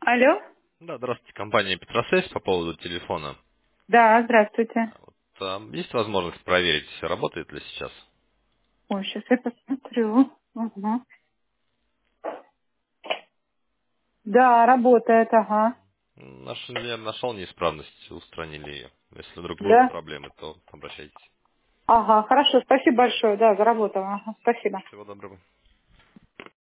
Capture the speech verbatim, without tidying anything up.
Алло? Да, здравствуйте, компания Петросвязь по поводу телефона. Да, здравствуйте. Вот, а, есть возможность проверить, работает ли сейчас? Ой, сейчас я посмотрю. Ага. Да, работает, ага. Наш инженер нашел неисправность, устранили ее. Если вдруг будут Да? проблемы, то обращайтесь. Ага, хорошо, спасибо большое, да, заработала. Ага, спасибо. Всего доброго.